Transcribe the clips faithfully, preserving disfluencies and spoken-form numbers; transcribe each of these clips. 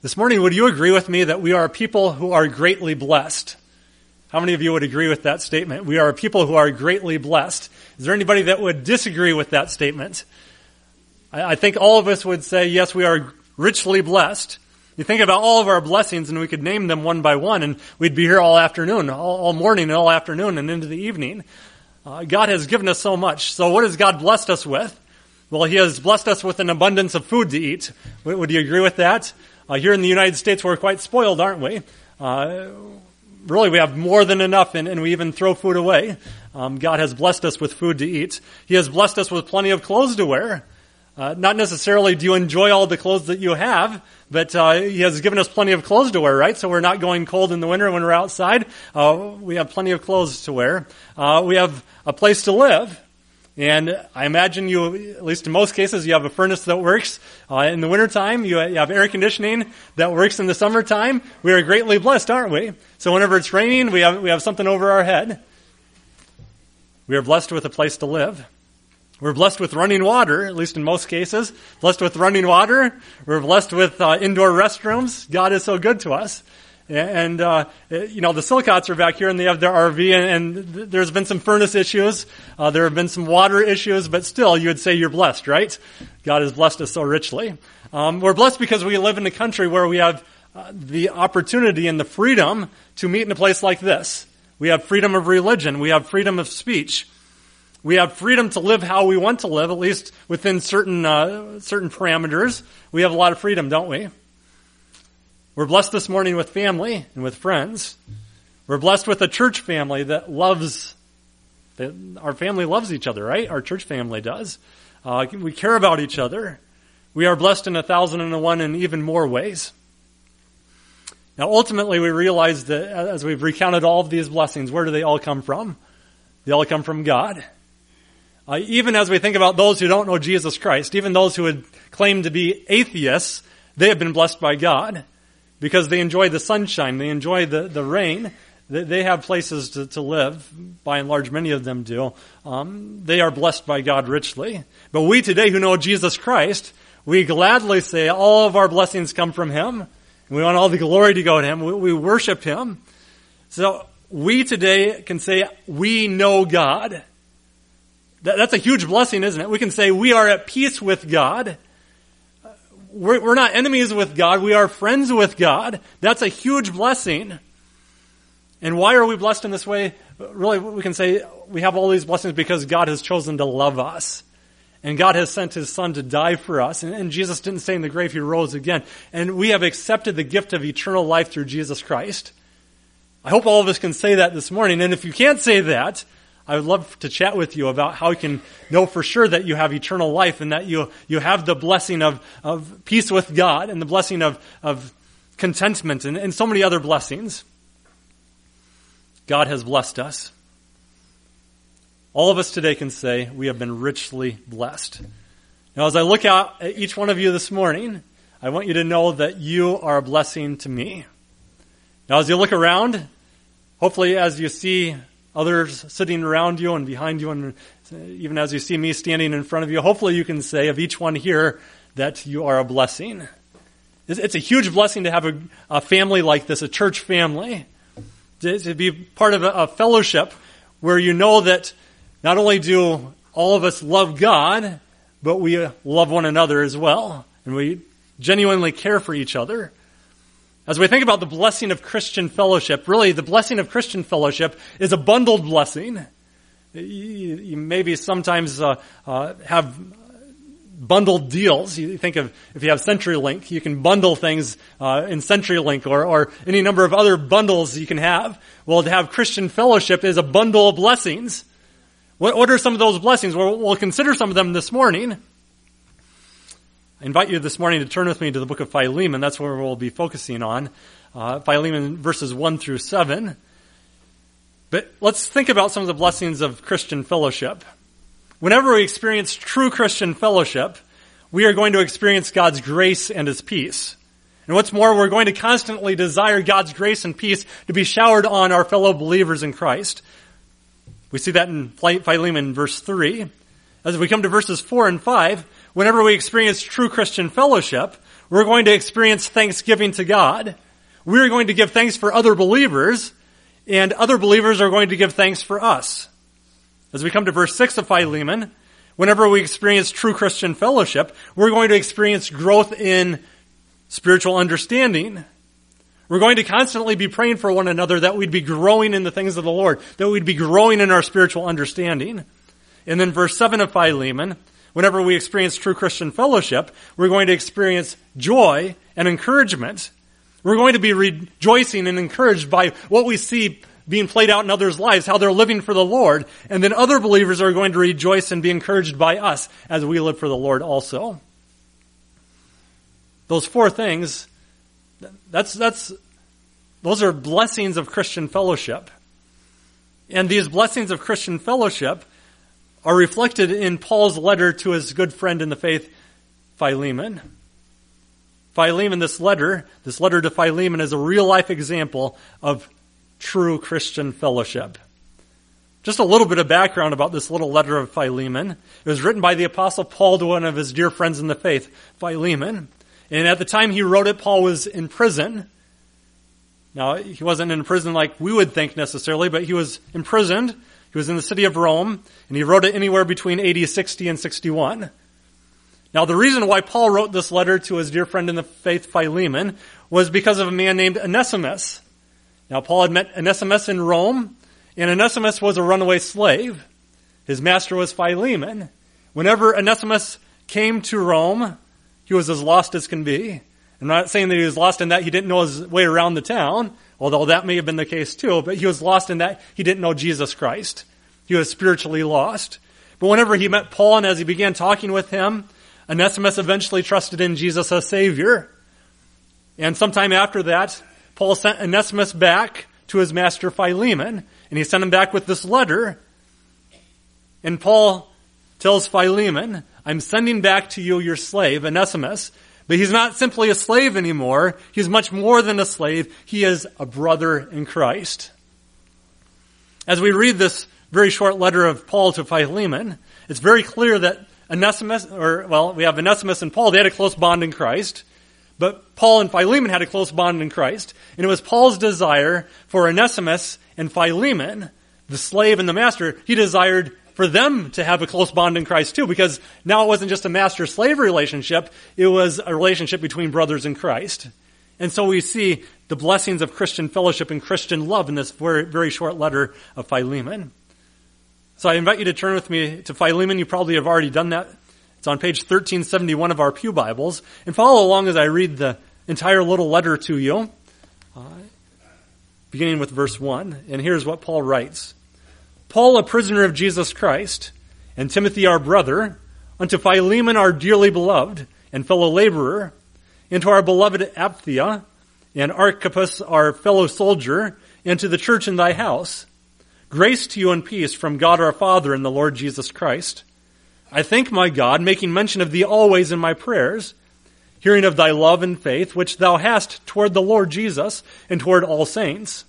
This morning, would you agree with me that we are a people who are greatly blessed? How many of you would agree with that statement? We are a people who are greatly blessed. Is there anybody that would disagree with that statement? I, I think all of us would say, yes, we are richly blessed. You think about all of our blessings, and we could name them one by one, and we'd be here all afternoon, all, all morning and all afternoon and into the evening. Uh, God has given us so much. So what has God blessed us with? Well, He has blessed us with an abundance of food to eat. Would, would you agree with that? Uh, here in the United States, we're quite spoiled, aren't we? Uh, really, we have more than enough, and, and we even throw food away. Um, God has blessed us with food to eat. He has blessed us with plenty of clothes to wear. Uh, not necessarily do you enjoy all the clothes that you have, but uh, He has given us plenty of clothes to wear, right? So we're not going cold in the winter when we're outside. Uh, we have plenty of clothes to wear. Uh, we have a place to live. And I imagine you, at least in most cases, you have a furnace that works uh, in the wintertime. You, you have air conditioning that works in the summertime. We are greatly blessed, aren't we? So whenever it's raining, we have we have something over our head. We are blessed with a place to live. We're blessed with running water, at least in most cases. Blessed with running water. We're blessed with uh, indoor restrooms. God is so good to us. And, uh, you know, the Silcotts are back here and they have their R V, and, and there's been some furnace issues. Uh, there have been some water issues, but still, you would say you're blessed, right? God has blessed us so richly. Um, we're blessed because we live in a country where we have uh, the opportunity and the freedom to meet in a place like this. We have freedom of religion. We have freedom of speech. We have freedom to live how we want to live, at least within certain uh, certain parameters. We have a lot of freedom, don't we? We're blessed this morning with family and with friends. We're blessed with a church family that loves, that our family loves each other, right? Our church family does. Uh, we care about each other. We are blessed in a thousand and one and even more ways. Now, ultimately, we realize that as we've recounted all of these blessings, where do they all come from? They all come from God. Uh, even as we think about those who don't know Jesus Christ, even those who would claim to be atheists, they have been blessed by God. Because they enjoy the sunshine, they enjoy the, the rain, they have places to, to live, by and large many of them do. Um, they are blessed by God richly. But we today who know Jesus Christ, we gladly say all of our blessings come from Him. And we want all the glory to go to Him. We, we worship Him. So we today can say we know God. That, that's a huge blessing, isn't it? We can say we are at peace with God. We're, we're not enemies with God. We are friends with God. That's a huge blessing. And why are we blessed in this way? Really, we can say we have all these blessings because God has chosen to love us. And God has sent His Son to die for us. And, and Jesus didn't stay in the grave. He rose again. And we have accepted the gift of eternal life through Jesus Christ. I hope all of us can say that this morning. And if you can't say that, I would love to chat with you about how you can know for sure that you have eternal life and that you you have the blessing of, of peace with God and the blessing of, of contentment and, and so many other blessings. God has blessed us. All of us today can say we have been richly blessed. Now, as I look out at each one of you this morning, I want you to know that you are a blessing to me. Now, as you look around, hopefully as you see others sitting around you and behind you, and even as you see me standing in front of you, hopefully you can say of each one here that you are a blessing. It's a huge blessing to have a, a family like this, a church family, to, to be part of a, a fellowship where you know that not only do all of us love God, but we love one another as well, and we genuinely care for each other. As we think about the blessing of Christian fellowship, really the blessing of Christian fellowship is a bundled blessing. You, you maybe sometimes uh, uh, have bundled deals. You think of if you have CenturyLink, you can bundle things uh, in CenturyLink or, or any number of other bundles you can have. Well, to have Christian fellowship is a bundle of blessings. What, what are some of those blessings? Well, we'll consider some of them this morning. I invite you this morning to turn with me to the book of Philemon. That's where we'll be focusing on. Uh, Philemon verses one through seven. But let's think about some of the blessings of Christian fellowship. Whenever we experience true Christian fellowship, we are going to experience God's grace and His peace. And what's more, we're going to constantly desire God's grace and peace to be showered on our fellow believers in Christ. We see that in Philemon verse three. As we come to verses four and five, whenever we experience true Christian fellowship, We're going to experience thanksgiving to God. We're going to give thanks for other believers, and other believers are going to give thanks for us. As we come to verse six of Philemon, whenever we experience true Christian fellowship, we're going to experience growth in spiritual understanding. We're going to constantly be praying for one another that we'd be growing in the things of the Lord, that we'd be growing in our spiritual understanding. And then verse seven of Philemon, whenever we experience true Christian fellowship, we're going to experience joy and encouragement. We're going to be rejoicing and encouraged by what we see being played out in others' lives, how they're living for the Lord. And then other believers are going to rejoice and be encouraged by us as we live for the Lord also. Those four things, that's, that's, those are blessings of Christian fellowship. And these blessings of Christian fellowship are reflected in Paul's letter to his good friend in the faith, Philemon. Philemon, this letter, this letter to Philemon is a real-life example of true Christian fellowship. Just a little bit of background about this little letter of Philemon. It was written by the Apostle Paul to one of his dear friends in the faith, Philemon. And at the time he wrote it, Paul was in prison. Now, he wasn't in prison like we would think necessarily, but he was imprisoned. He was in the city of Rome, and he wrote it anywhere between A D sixty and sixty-one. Now, the reason why Paul wrote this letter to his dear friend in the faith, Philemon, was because of a man named Onesimus. Now, Paul had met Onesimus in Rome, and Onesimus was a runaway slave. His master was Philemon. Whenever Onesimus came to Rome, he was as lost as can be. I'm not saying that he was lost in that he didn't know his way around the town, although that may have been the case too, but he was lost in that he didn't know Jesus Christ. He was spiritually lost. But whenever he met Paul and as he began talking with him, Onesimus eventually trusted in Jesus as Savior. And sometime after that, Paul sent Onesimus back to his master Philemon, and he sent him back with this letter. And Paul tells Philemon, I'm sending back to you your slave, Onesimus, but he's not simply a slave anymore. He's much more than a slave. He is a brother in Christ. As we read this very short letter of Paul to Philemon, it's very clear that Onesimus, or, well, we have Onesimus and Paul, they had a close bond in Christ. But Paul and Philemon had a close bond in Christ. And it was Paul's desire for Onesimus and Philemon, the slave and the master, he desired for them to have a close bond in Christ too, because now it wasn't just a master-slave relationship, it was a relationship between brothers in Christ. And so we see the blessings of Christian fellowship and Christian love in this very, very short letter of Philemon. So I invite you to turn with me to Philemon. You probably have already done that. It's on page thirteen seventy-one of our Pew Bibles. And follow along as I read the entire little letter to you, uh, beginning with verse one. And here's what Paul writes. Paul, a prisoner of Jesus Christ, and Timothy our brother, unto Philemon our dearly beloved and fellow laborer, and to our beloved Apphia, and Archippus our fellow soldier, and to the church in thy house, grace to you and peace from God our Father and the Lord Jesus Christ. I thank my God, making mention of thee always in my prayers, hearing of thy love and faith, which thou hast toward the Lord Jesus and toward all saints,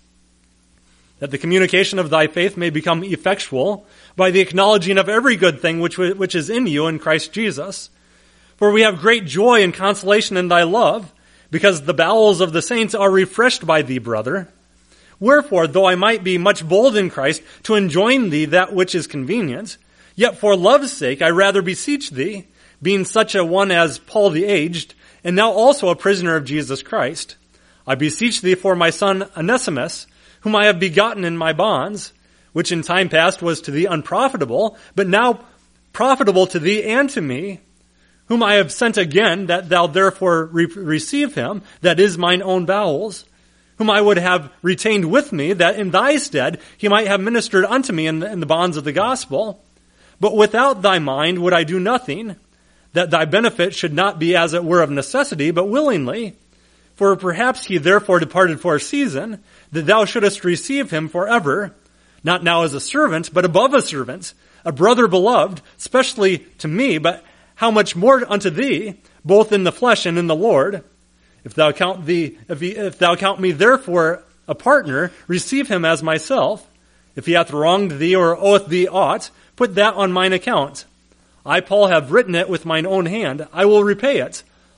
that the communication of thy faith may become effectual by the acknowledging of every good thing which, which is in you in Christ Jesus. For we have great joy and consolation in thy love, because the bowels of the saints are refreshed by thee, brother. Wherefore, though I might be much bold in Christ to enjoin thee that which is convenient, yet for love's sake I rather beseech thee, being such a one as Paul the aged, and now also a prisoner of Jesus Christ, I beseech thee for my son Onesimus, whom I have begotten in my bonds, which in time past was to thee unprofitable, but now profitable to thee and to me, whom I have sent again, that thou therefore re- receive him, that is mine own bowels, whom I would have retained with me, that in thy stead he might have ministered unto me in the, in the bonds of the gospel. But without thy mind would I do nothing, that thy benefit should not be as it were of necessity, but willingly. For perhaps he therefore departed for a season, that thou shouldest receive him forever, not now as a servant, but above a servant, a brother beloved, especially to me, but how much more unto thee, both in the flesh and in the Lord. If thou count thee, if, he, if thou count me therefore a partner, receive him as myself. If he hath wronged thee or oweth thee aught, put that on mine account. I, Paul, have written it with mine own hand. I will repay it.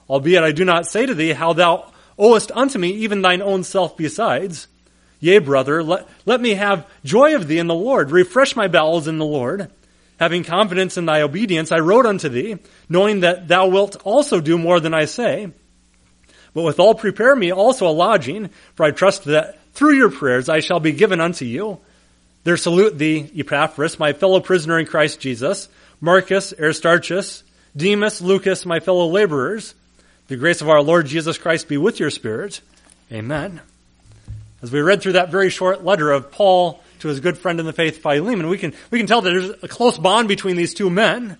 Albeit I do not say to thee how thou owest unto me even thine own self besides. Yea, brother, let, let me have joy of thee in the Lord. Refresh my bowels in the Lord. Having confidence in thy obedience, I wrote unto thee, knowing that thou wilt also do more than I say. But withal prepare me also a lodging, for I trust that through your prayers I shall be given unto you. There salute thee, Epaphras, my fellow prisoner in Christ Jesus, Marcus, Aristarchus, Demas, Lucas, my fellow laborers. The grace of our Lord Jesus Christ be with your spirit. Amen. As we read through that very short letter of Paul to his good friend in the faith, Philemon, we can, we can tell that there's a close bond between these two men.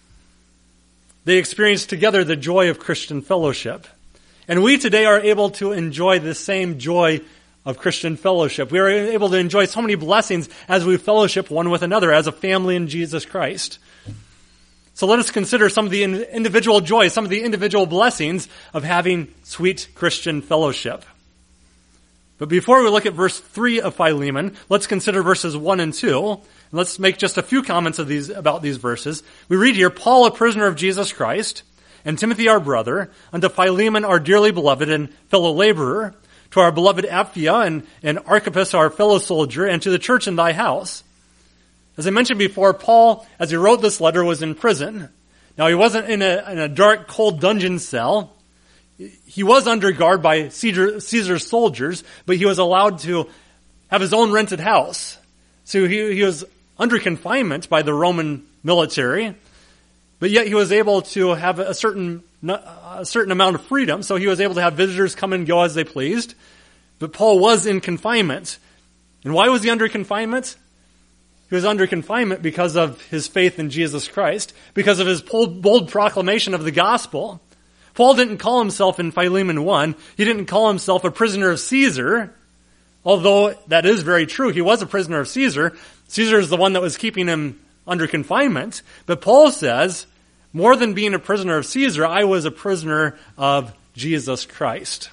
They experienced together the joy of Christian fellowship. And we today are able to enjoy the same joy of Christian fellowship. We are able to enjoy so many blessings as we fellowship one with another as a family in Jesus Christ. So let us consider some of the individual joys, some of the individual blessings of having sweet Christian fellowship. But before we look at verse three of Philemon, let's consider verses one and two. Let's make just a few comments of these about these verses. We read here, Paul, a prisoner of Jesus Christ, and Timothy our brother, unto Philemon our dearly beloved and fellow laborer, to our beloved Apphia and, and Archippus our fellow soldier, and to the church in thy house. As I mentioned before, Paul, as he wrote this letter, was in prison. Now, he wasn't in a, in a dark, cold dungeon cell. He was under guard by Caesar, Caesar's soldiers, but he was allowed to have his own rented house. So he, he was under confinement by the Roman military, but yet he was able to have a certain, a certain amount of freedom. So he was able to have visitors come and go as they pleased. But Paul was in confinement. And why was he under confinement? He was under confinement because of his faith in Jesus Christ, because of his bold proclamation of the gospel. Paul didn't call himself in Philemon one, he didn't call himself a prisoner of Caesar, although that is very true. He was a prisoner of Caesar. Caesar is the one that was keeping him under confinement. But Paul says, more than being a prisoner of Caesar, I was a prisoner of Jesus Christ.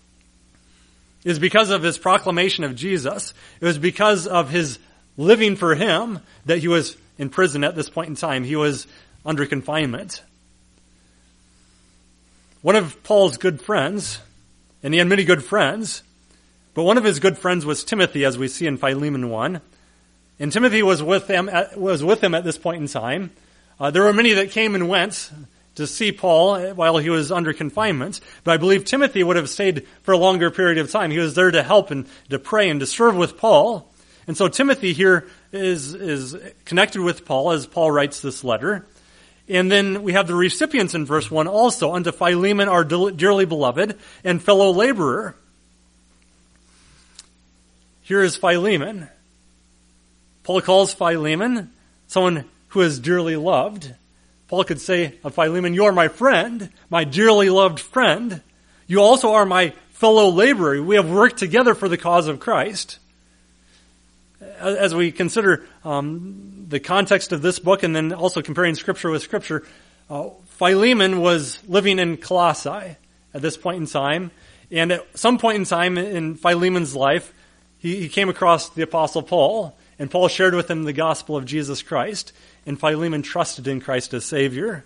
It was because of his proclamation of Jesus, it was because of his living for him that he was in prison at this point in time. He was under confinement. One of Paul's good friends, and he had many good friends, but one of his good friends was Timothy, as we see in Philemon one. And Timothy was with him at, was with him at this point in time. Uh, there were many that came and went to see Paul while he was under confinement, but I believe Timothy would have stayed for a longer period of time. He was there to help and to pray and to serve with Paul. And so Timothy here is, is connected with Paul as Paul writes this letter. And then we have the recipients in verse one also, unto Philemon our dearly beloved and fellow laborer. Here is Philemon. Paul calls Philemon someone who is dearly loved. Paul could say of Philemon, you are my friend, my dearly loved friend. You also are my fellow laborer. We have worked together for the cause of Christ. As we consider um, the context of this book and then also comparing Scripture with Scripture, uh, Philemon was living in Colossae at this point in time. And at some point in time in Philemon's life, he, he came across the Apostle Paul. And Paul shared with him the gospel of Jesus Christ. And Philemon trusted in Christ as Savior.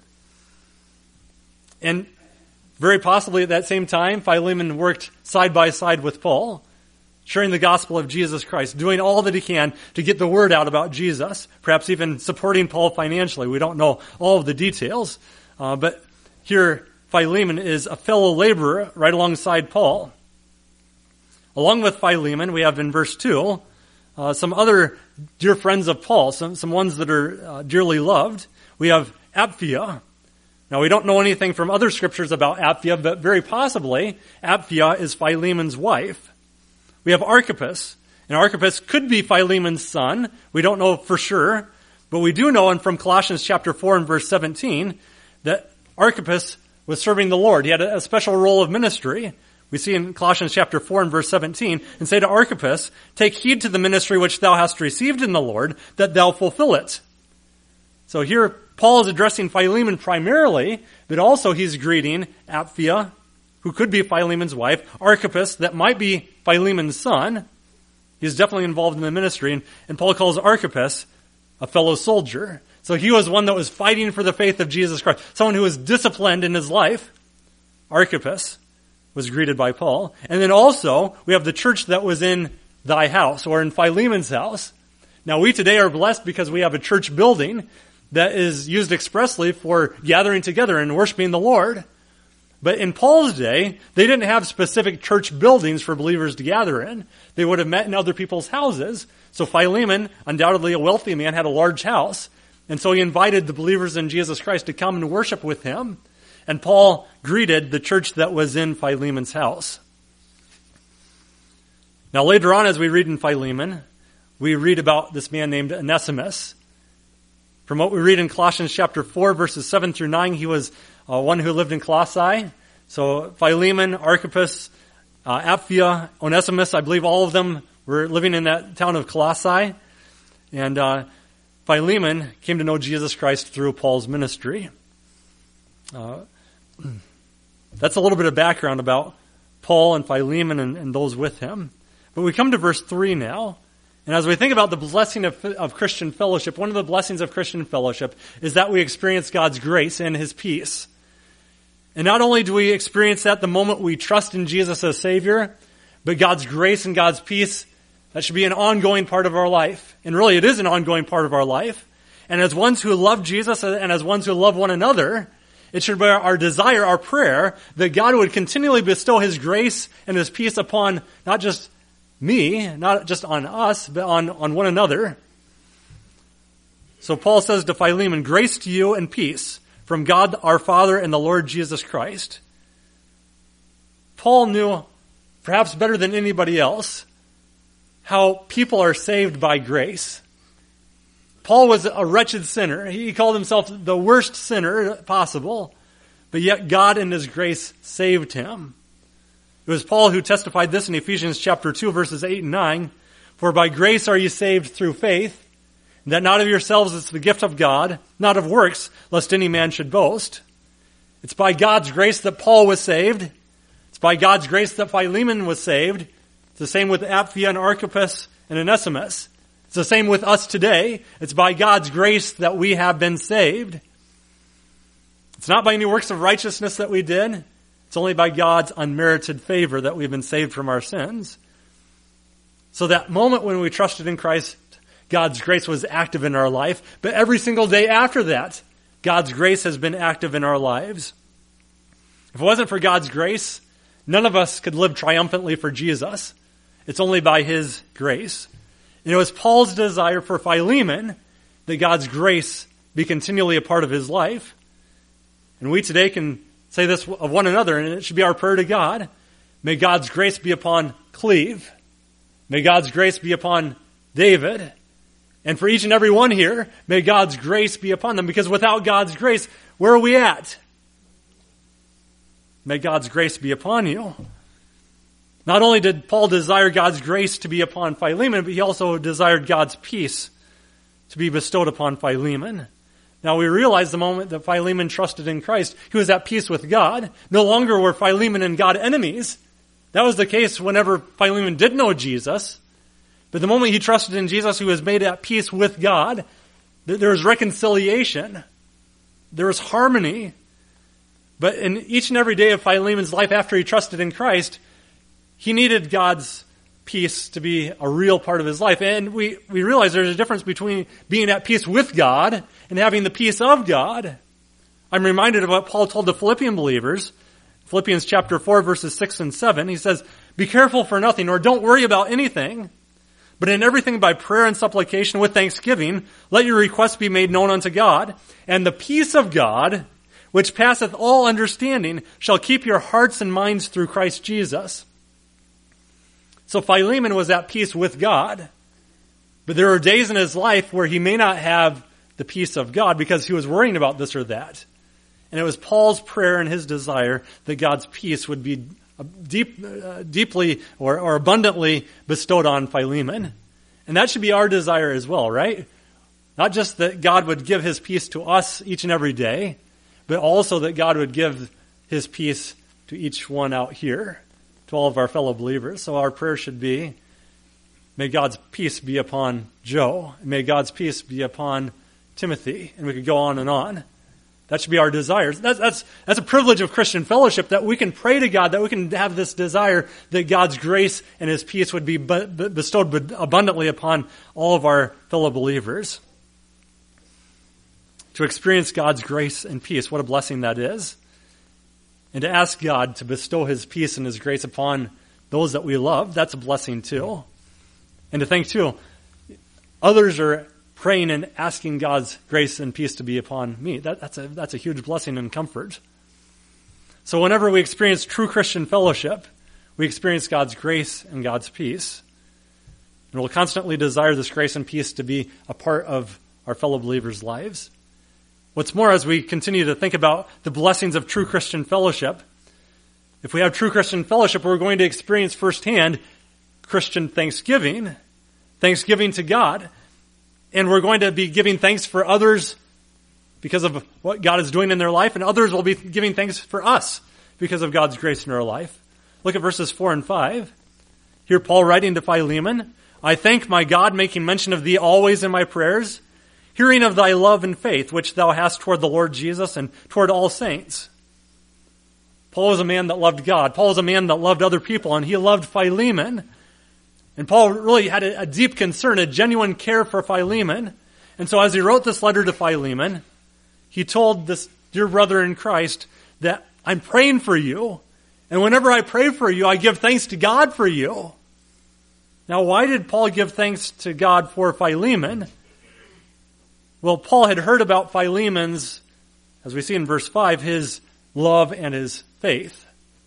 And very possibly at that same time, Philemon worked side by side with Paul, sharing the gospel of Jesus Christ, doing all that he can to get the word out about Jesus, perhaps even supporting Paul financially. We don't know all of the details, uh, but here Philemon is a fellow laborer right alongside Paul. Along with Philemon, we have in verse two uh, some other dear friends of Paul, some, some ones that are uh, dearly loved. We have Apphia. Now, we don't know anything from other scriptures about Apphia, but very possibly Apphia is Philemon's wife. We have Archippus, and Archippus could be Philemon's son. We don't know for sure, but we do know, and from Colossians chapter four and verse seventeen, that Archippus was serving the Lord. He had a special role of ministry. We see in Colossians chapter four and verse seventeen, and say to Archippus, take heed to the ministry which thou hast received in the Lord, that thou fulfill it. So here, Paul is addressing Philemon primarily, but also he's greeting Apphia, who could be Philemon's wife, Archippus, that might be Philemon's son. He's definitely involved in the ministry, and, and Paul calls Archippus a fellow soldier. So he was one that was fighting for the faith of Jesus Christ, someone who was disciplined in his life. Archippus was greeted by Paul. And then also, we have the church that was in thy house, or in Philemon's house. Now, we today are blessed because we have a church building that is used expressly for gathering together and worshiping the Lord. But in Paul's day, they didn't have specific church buildings for believers to gather in. They would have met in other people's houses. So Philemon, undoubtedly a wealthy man, had a large house. And so he invited the believers in Jesus Christ to come and worship with him. And Paul greeted the church that was in Philemon's house. Now later on, as we read in Philemon, we read about this man named Onesimus. From what we read in Colossians chapter four, verses seven through nine, he was uh, one who lived in Colossae. So Philemon, Archippus, uh, Apphia, Onesimus, I believe all of them were living in that town of Colossae. And uh, Philemon came to know Jesus Christ through Paul's ministry. Uh, that's a little bit of background about Paul and Philemon and, and those with him. But we come to verse three now. And as we think about the blessing of, of Christian fellowship, one of the blessings of Christian fellowship is that we experience God's grace and His peace. And not only do we experience that the moment we trust in Jesus as Savior, but God's grace and God's peace, that should be an ongoing part of our life. And really, it is an ongoing part of our life. And as ones who love Jesus and as ones who love one another, it should be our desire, our prayer, that God would continually bestow His grace and His peace upon not just me, not just on us, but on, on one another. So Paul says to Philemon, grace to you and peace from God our Father and the Lord Jesus Christ. Paul knew, perhaps better than anybody else, how people are saved by grace. Paul was a wretched sinner. He called himself the worst sinner possible, but yet God in His grace saved him. It was Paul who testified this in Ephesians chapter two, verses eight and nine. For by grace are you saved through faith, that not of yourselves is the gift of God, not of works, lest any man should boast. It's by God's grace that Paul was saved. It's by God's grace that Philemon was saved. It's the same with Apphia and Archippus and Onesimus. It's the same with us today. It's by God's grace that we have been saved. It's not by any works of righteousness that we did. It's only by God's unmerited favor that we've been saved from our sins. So that moment when we trusted in Christ, God's grace was active in our life. But every single day after that, God's grace has been active in our lives. If it wasn't for God's grace, none of us could live triumphantly for Jesus. It's only by His grace. And it was Paul's desire for Philemon that God's grace be continually a part of his life. And we today can say this of one another, and it should be our prayer to God. May God's grace be upon Cleve. May God's grace be upon David. And for each and every one here, may God's grace be upon them. Because without God's grace, where are we at? May God's grace be upon you. Not only did Paul desire God's grace to be upon Philemon, but he also desired God's peace to be bestowed upon Philemon. Now we realize the moment that Philemon trusted in Christ, he was at peace with God. No longer were Philemon and God enemies. That was the case whenever Philemon did know Jesus. But the moment he trusted in Jesus, he was made at peace with God. There was reconciliation. There was harmony. But in each and every day of Philemon's life after he trusted in Christ, he needed God's peace to be a real part of his life. And we, we realize there's a difference between being at peace with God and having the peace of God. I'm reminded of what Paul told the Philippian believers. Philippians chapter four, verses six and seven. He says, be careful for nothing, or don't worry about anything, but in everything by prayer and supplication with thanksgiving, let your requests be made known unto God. And the peace of God, which passeth all understanding, shall keep your hearts and minds through Christ Jesus. So Philemon was at peace with God. But there are days in his life where he may not have the peace of God because he was worrying about this or that. And it was Paul's prayer and his desire that God's peace would be deep, uh, deeply or, or abundantly bestowed on Philemon. And that should be our desire as well, right? Not just that God would give His peace to us each and every day, but also that God would give His peace to each one out here, to all of our fellow believers. So our prayer should be, may God's peace be upon Joe. May God's peace be upon Timothy. And we could go on and on. That should be our desires. That's, that's, that's a privilege of Christian fellowship, that we can pray to God, that we can have this desire that God's grace and His peace would be bestowed abundantly upon all of our fellow believers. To experience God's grace and peace, what a blessing that is. And to ask God to bestow His peace and His grace upon those that we love, that's a blessing too. And to think too, others are praying and asking God's grace and peace to be upon me. That, that's a that's a huge blessing and comfort. So whenever we experience true Christian fellowship, we experience God's grace and God's peace. And we'll constantly desire this grace and peace to be a part of our fellow believers' lives. What's more, as we continue to think about the blessings of true Christian fellowship, if we have true Christian fellowship, we're going to experience firsthand Christian thanksgiving, thanksgiving to God. And we're going to be giving thanks for others because of what God is doing in their life, and others will be giving thanks for us because of God's grace in our life. Look at verses four and five. Here Paul writing to Philemon, I thank my God, making mention of thee always in my prayers, hearing of thy love and faith, which thou hast toward the Lord Jesus and toward all saints. Paul was a man that loved God. Paul was a man that loved other people, and he loved Philemon. And Paul really had a, a deep concern, a genuine care for Philemon. And so as he wrote this letter to Philemon, he told this dear brother in Christ that I'm praying for you. And whenever I pray for you, I give thanks to God for you. Now, why did Paul give thanks to God for Philemon? Well, Paul had heard about Philemon's, as we see in verse five, his love and his faith.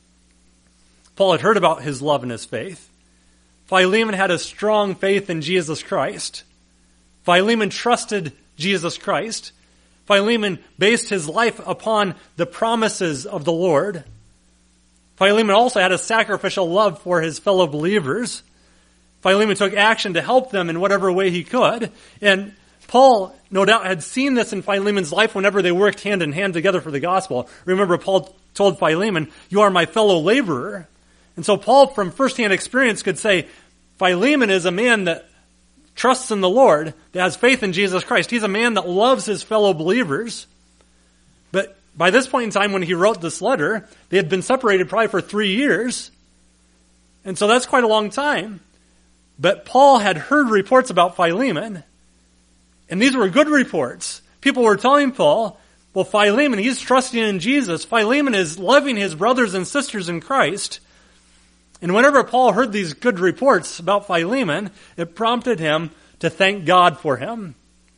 Paul had heard about his love and his faith. Philemon had a strong faith in Jesus Christ. Philemon trusted Jesus Christ. Philemon based his life upon the promises of the Lord. Philemon also had a sacrificial love for his fellow believers. Philemon took action to help them in whatever way he could. And Paul, no doubt, had seen this in Philemon's life whenever they worked hand in hand together for the gospel. Remember, Paul told Philemon, you are my fellow laborer. And so Paul, from firsthand experience, could say, Philemon is a man that trusts in the Lord, that has faith in Jesus Christ. He's a man that loves his fellow believers. But by this point in time, when he wrote this letter, they had been separated probably for three years. And so that's quite a long time. But Paul had heard reports about Philemon, and these were good reports. People were telling Paul, well, Philemon, he's trusting in Jesus. Philemon is loving his brothers and sisters in Christ. And whenever Paul heard these good reports about Philemon, it prompted him to thank God for him.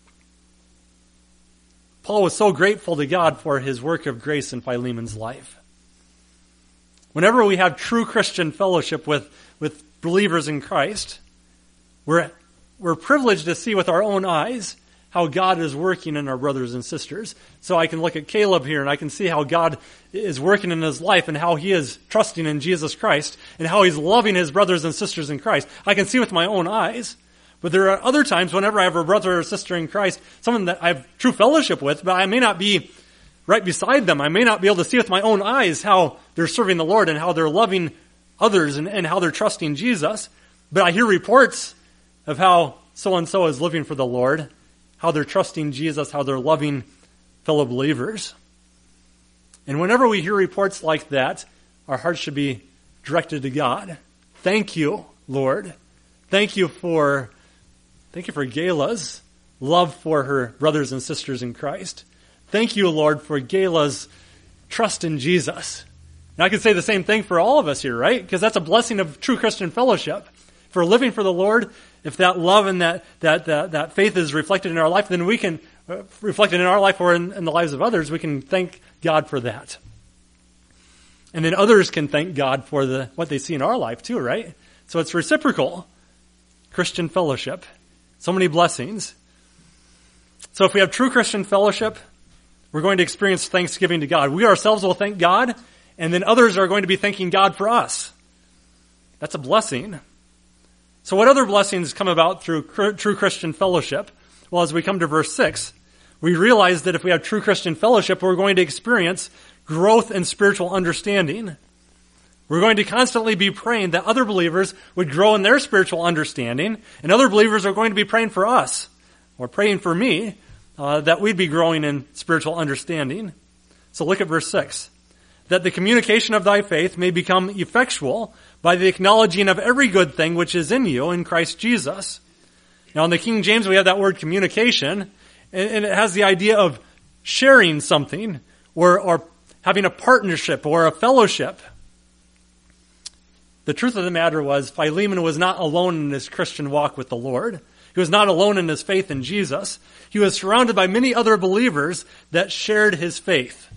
Paul was so grateful to God for his work of grace in Philemon's life. Whenever we have true Christian fellowship with, with believers in Christ, we're, we're privileged to see with our own eyes how God is working in our brothers and sisters. So I can look at Caleb here and I can see how God is working in his life and how he is trusting in Jesus Christ and how he's loving his brothers and sisters in Christ. I can see with my own eyes. But there are other times whenever I have a brother or sister in Christ, someone that I have true fellowship with, but I may not be right beside them. I may not be able to see with my own eyes how they're serving the Lord and how they're loving others and, and how they're trusting Jesus. But I hear reports of how so-and-so is living for the Lord, how they're trusting Jesus, how they're loving fellow believers. And whenever we hear reports like that, our hearts should be directed to God. Thank you, Lord. Thank you for, thank you for Gayla's love for her brothers and sisters in Christ. Thank you, Lord, for Gayla's trust in Jesus. And I can say the same thing for all of us here, right? Because that's a blessing of true Christian fellowship. If we're living for the Lord, if that love and that that that, that faith is reflected in our life, then we can, uh, reflected in our life or in, in the lives of others, we can thank God for that. And then others can thank God for the what they see in our life too, right? So it's reciprocal. Christian fellowship. So many blessings. So if we have true Christian fellowship, we're going to experience thanksgiving to God. We ourselves will thank God, and then others are going to be thanking God for us. That's a blessing. So what other blessings come about through true Christian fellowship? Well, as we come to verse six, we realize that if we have true Christian fellowship, we're going to experience growth in spiritual understanding. We're going to constantly be praying that other believers would grow in their spiritual understanding, and other believers are going to be praying for us, or praying for me, uh, that we'd be growing in spiritual understanding. So look at verse six. That the communication of thy faith may become effectual by the acknowledging of every good thing which is in you in Christ Jesus. Now in the King James we have that word communication, and it has the idea of sharing something, or, or having a partnership or a fellowship. The truth of the matter was, Philemon was not alone in his Christian walk with the Lord. He was not alone in his faith in Jesus. He was surrounded by many other believers that shared his faith.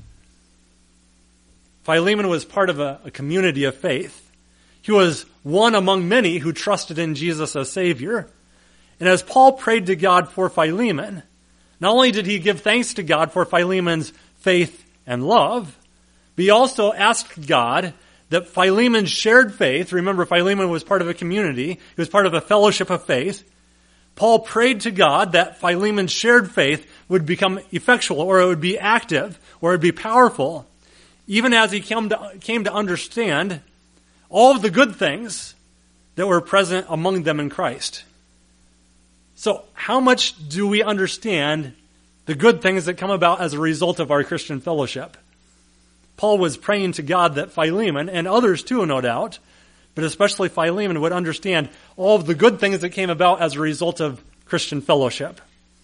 Philemon was part of a, a community of faith. He was one among many who trusted in Jesus as Savior. And as Paul prayed to God for Philemon, not only did he give thanks to God for Philemon's faith and love, but he also asked God that Philemon's shared faith, remember Philemon was part of a community, he was part of a fellowship of faith. Paul prayed to God that Philemon's shared faith would become effectual, or it would be active, or it would be powerful, even as he came to, came to understand all of the good things that were present among them in Christ. So how much do we understand the good things that come about as a result of our Christian fellowship? Paul was praying to God that Philemon, and others too, no doubt, but especially Philemon, would understand all of the good things that came about as a result of Christian fellowship.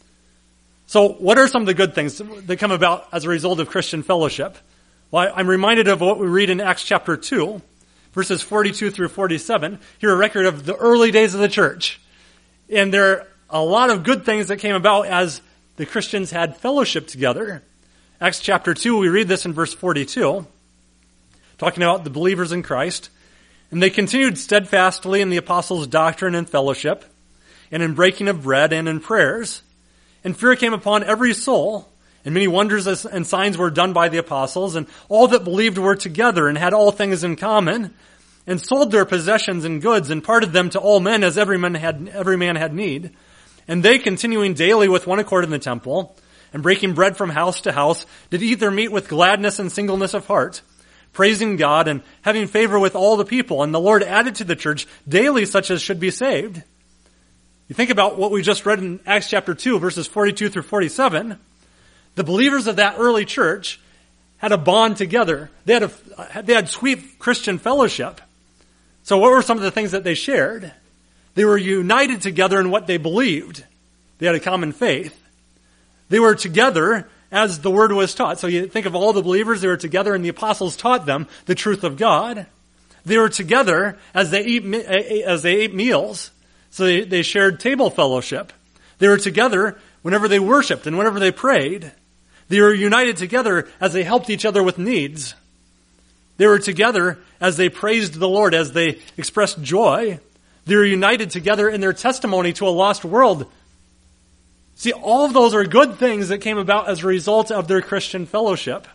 So what are some of the good things that come about as a result of Christian fellowship? Well, I'm reminded of what we read in Acts chapter two, verses forty-two through forty-seven. Here a record of the early days of the church. And there are a lot of good things that came about as the Christians had fellowship together. Acts chapter two, we read this in verse forty-two, talking about the believers in Christ. And they continued steadfastly in the apostles' doctrine and fellowship, and in breaking of bread and in prayers. And fear came upon every soul, and many wonders and signs were done by the apostles, and all that believed were together and had all things in common, and sold their possessions and goods, and parted them to all men as every man had, every man had need. And they, continuing daily with one accord in the temple, and breaking bread from house to house, did eat their meat with gladness and singleness of heart, praising God and having favor with all the people. And the Lord added to the church daily such as should be saved. You think about what we just read in Acts chapter two, verses forty-two through forty-seven. The believers of that early church had a bond together. They had a, they had sweet Christian fellowship. So what were some of the things that they shared? They were united together in what they believed. They had a common faith. They were together as the word was taught. So you think of all the believers, they were together and the apostles taught them the truth of God. They were together as they eat, as they ate meals. So they, they shared table fellowship. They were together whenever they worshiped and whenever they prayed. They were united together as they helped each other with needs. They were together as they praised the Lord, as they expressed joy. They were united together in their testimony to a lost world. See, all of those are good things that came about as a result of their Christian fellowship.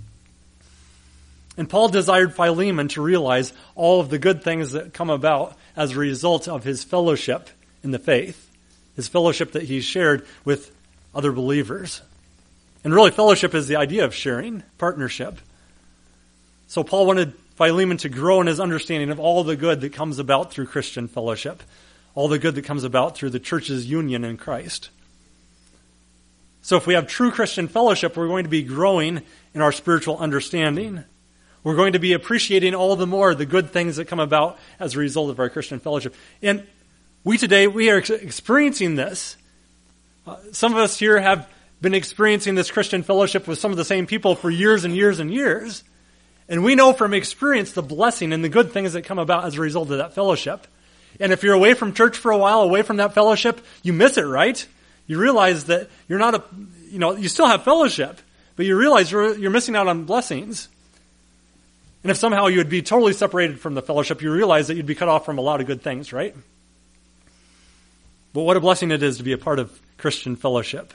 And Paul desired Philemon to realize all of the good things that come about as a result of his fellowship in the faith, his fellowship that he shared with other believers. And really, fellowship is the idea of sharing, partnership. So Paul wanted Philemon to grow in his understanding of all the good that comes about through Christian fellowship, all the good that comes about through the church's union in Christ. So if we have true Christian fellowship, we're going to be growing in our spiritual understanding. We're going to be appreciating all the more the good things that come about as a result of our Christian fellowship. And we today, we are experiencing this. Uh, some of us here have been experiencing this Christian fellowship with some of the same people for years and years and years. And we know from experience the blessing and the good things that come about as a result of that fellowship. And if you're away from church for a while, away from that fellowship, you miss it, right? You realize that you're not a, you know, you still have fellowship, but you realize you're, you're missing out on blessings. And if somehow you would be totally separated from the fellowship, you realize that you'd be cut off from a lot of good things, right? But what a blessing it is to be a part of Christian fellowship.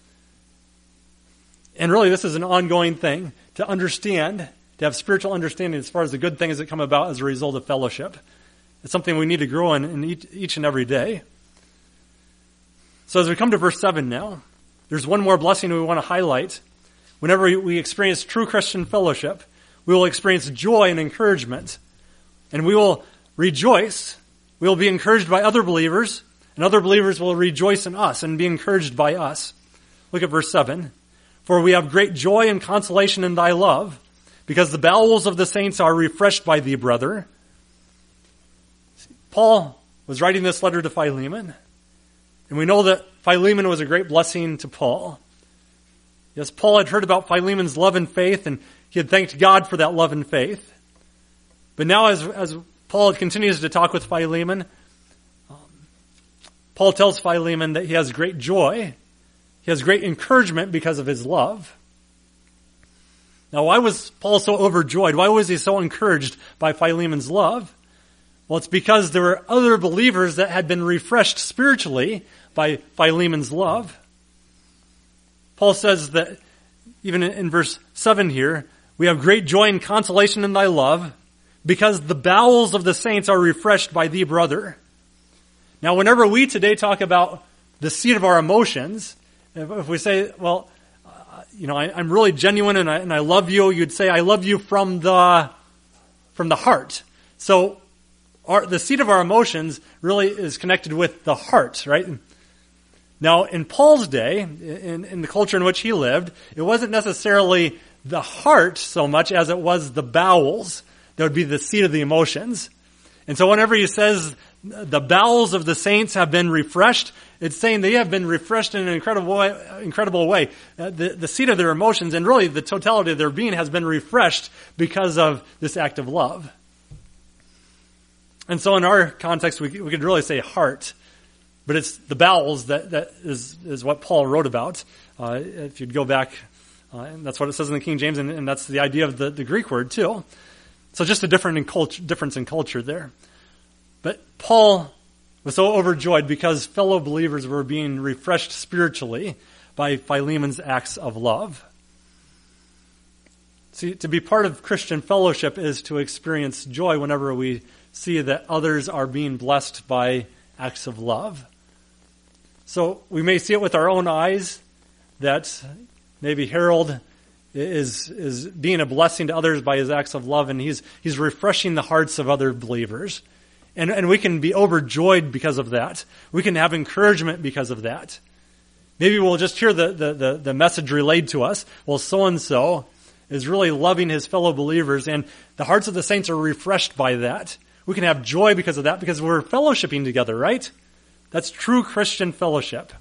And really, this is an ongoing thing to understand, to have spiritual understanding as far as the good things that come about as a result of fellowship. It's something we need to grow in, in each, each and every day. So as we come to verse seven now, there's one more blessing we want to highlight. Whenever we experience true Christian fellowship, we will experience joy and encouragement. And we will rejoice. We will be encouraged by other believers, and other believers will rejoice in us and be encouraged by us. Look at verse seven. For we have great joy and consolation in thy love, because the bowels of the saints are refreshed by thee, brother. Paul was writing this letter to Philemon, and we know that Philemon was a great blessing to Paul. Yes, Paul had heard about Philemon's love and faith, and he had thanked God for that love and faith. But now as, as Paul continues to talk with Philemon, um, Paul tells Philemon that he has great joy. He has great encouragement because of his love. Now, why was Paul so overjoyed? Why was he so encouraged by Philemon's love? Well, it's because there were other believers that had been refreshed spiritually by Philemon's love. Paul says that even in verse seven here, we have great joy and consolation in thy love, because the bowels of the saints are refreshed by thee, brother. Now, whenever we today talk about the seat of our emotions, if, if we say, well, uh, you know, I, I'm really genuine and I, and I love you, you'd say, I love you from the, from the heart. So, our, the seat of our emotions really is connected with the heart, right? Now, in Paul's day, in, in the culture in which he lived, it wasn't necessarily the heart so much as it was the bowels that would be the seat of the emotions. And so whenever he says the bowels of the saints have been refreshed, it's saying they have been refreshed in an incredible way. Incredible way. Uh, the, the seat of their emotions and really the totality of their being has been refreshed because of this act of love. And so in our context, we, we could really say heart. But it's the bowels that, that is, is what Paul wrote about. Uh, if you'd go back, uh, and that's what it says in the King James, and, and that's the idea of the, the Greek word too. So just a different in culture, difference in culture there. But Paul was so overjoyed because fellow believers were being refreshed spiritually by Philemon's acts of love. See, to be part of Christian fellowship is to experience joy whenever we see that others are being blessed by acts of love. So we may see it with our own eyes that maybe Harold is is being a blessing to others by his acts of love, and he's he's refreshing the hearts of other believers. And and we can be overjoyed because of that. We can have encouragement because of that. Maybe we'll just hear the, the, the, the message relayed to us. Well, so-and-so is really loving his fellow believers, and the hearts of the saints are refreshed by that. We can have joy because of that, because we're fellowshipping together, right? That's true Christian fellowship.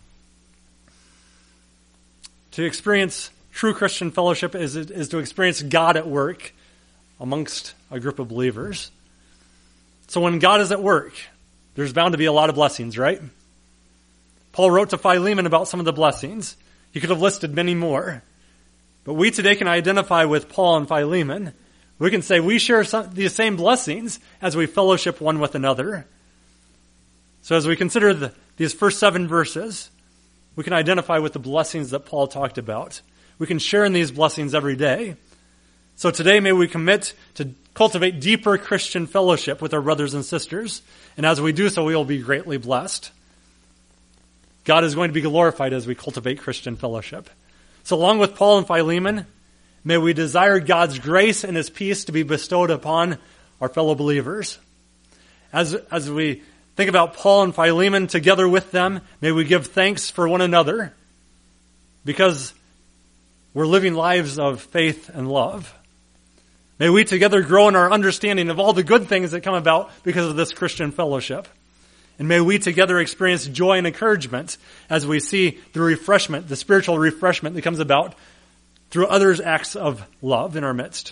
To experience true Christian fellowship is, is to experience God at work amongst a group of believers. So when God is at work, there's bound to be a lot of blessings, right? Paul wrote to Philemon about some of the blessings. He could have listed many more. But we today can identify with Paul and Philemon. We can say we share some, these same blessings as we fellowship one with another. So as we consider the, these first seven verses, we can identify with the blessings that Paul talked about. We can share in these blessings every day. So today may we commit to cultivate deeper Christian fellowship with our brothers and sisters. And as we do so, we will be greatly blessed. God is going to be glorified as we cultivate Christian fellowship. So along with Paul and Philemon, may we desire God's grace and His peace to be bestowed upon our fellow believers. As, as we think about Paul and Philemon together with them, may we give thanks for one another because we're living lives of faith and love. May we together grow in our understanding of all the good things that come about because of this Christian fellowship. And may we together experience joy and encouragement as we see the refreshment, the spiritual refreshment that comes about through others' acts of love in our midst.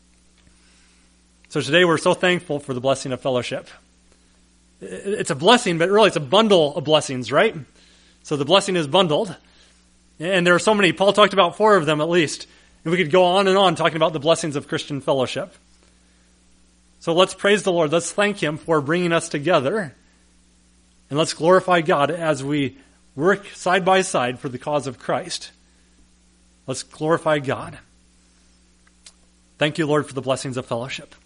So today we're so thankful for the blessing of fellowship. It's a blessing, but really it's a bundle of blessings, right? So the blessing is bundled. And there are so many. Paul talked about four of them at least. And we could go on and on talking about the blessings of Christian fellowship. So let's praise the Lord. Let's thank Him for bringing us together. And let's glorify God as we work side by side for the cause of Christ. Let's glorify God. Thank you, Lord, for the blessings of fellowship.